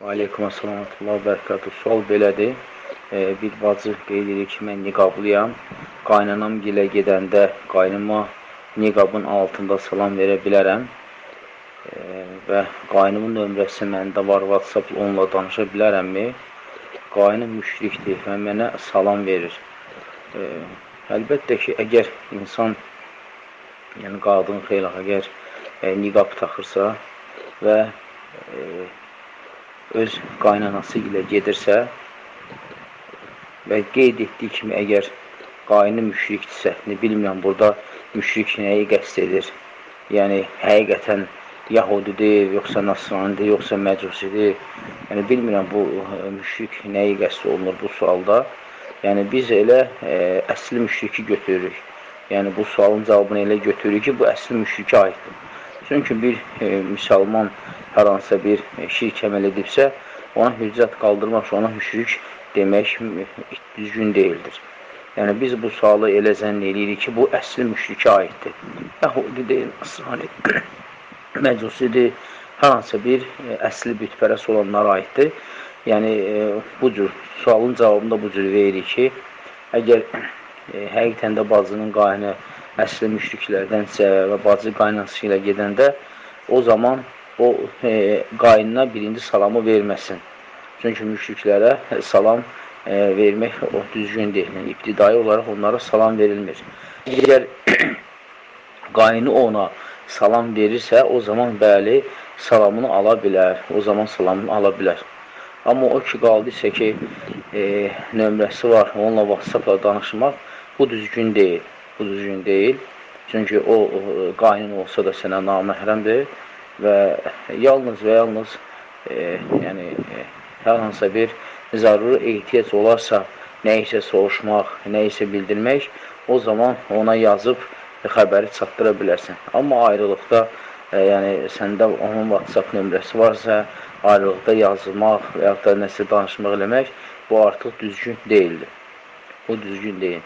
Aleykum əssalam və bərəkatuhu. Sual belədir. Bir bacı qeyd edir ki, mən niqablıyam. Qaynanam gilə gedəndə qaynıma niqabın altında salam verə bilərəm. Və qaynımın nömrəsi məndə var, WhatsApp, onunla danışa bilərəmmi? Qaynım müşrikdir və mənə salam verir. Əlbəttə ki, əgər insan, yəni qadın xeylax, əgər niqab taxırsa və öz qaynanası ilə gedirsə və qeyd etdiyi kimi, əgər qaynı müşrikdirsə, bilmirəm, burada müşrik nəyi qəsd edir? Yəni, həqiqətən Yahudidir, yoxsa Nasranidir, yoxsa Məcusidir? Yəni, bilmirəm, bu müşrik nəyi qəsd olunur bu sualda? Yəni, biz elə əsli müşriki götürürük. Yəni, bu sualın cavabını elə götürürük ki, bu əsli müşrikə aiddir. Çünki bir müsəlman hər hansısa bir şirk əməl edibsə, ona hüccət qaldırmaq, ona müşrik demək düzgün deyildir. Yəni, biz bu sualı elə zənn edirik ki, bu əsli müşrikə aiddir. Yahudi deyil, Nasrani, Məcusidir, hər hansısa bir əsli bütpərəst olanlara aiddir. Yəni, bu cür sualın cavabında bu cür veririk ki, əgər həqiqətən də bacının qaynı əsli müşriklərdənsə və bacı qaynanası ilə gedəndə, o zaman o qaynına birinci salamı verməsin. Çünki müşriklərə salam vermək o düzgün deyil. Yəni, ibtidai olaraq onlara salam verilmir. Əgər qaynı ona salam verirsə, o zaman bəli, salamını ala bilər. O zaman salamını ala bilər. Amma o ki, qaldısa ki, nömrəsi var, onunla WhatsApp-la danışmaq, bu düzgün deyil. Bu düzgün deyil. Çünki o qaynın olsa da sənə naməhrəmdir və yalnız və yalnız yəni, hər hansısa bir zəruri ehtiyac olarsa, nə isə soruşmaq, nə isə bildirmək, o zaman ona yazıb xəbəri çatdıra bilərsən. Amma ayrılıqda, yəni səndə onun WhatsApp nömrəsi varsa, ayrılıqda yazmaq və yaxud da nəsə danışmaq eləmək, bu artıq düzgün deyildir. Bu düzgün deyil.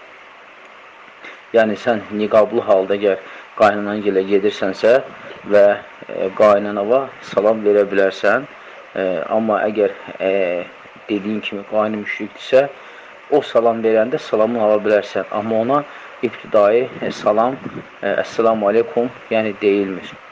Yəni, sən niqablı halda əgər qaynanan gilə gedirsənsə və qaynanava salam verə bilərsən, amma əgər dediyin kimi qaynı müşrikdirsə, o salam verəndə salamını ala bilərsən, amma ona ibtidai salam, əssəlamu aleykum, yəni deyilmir.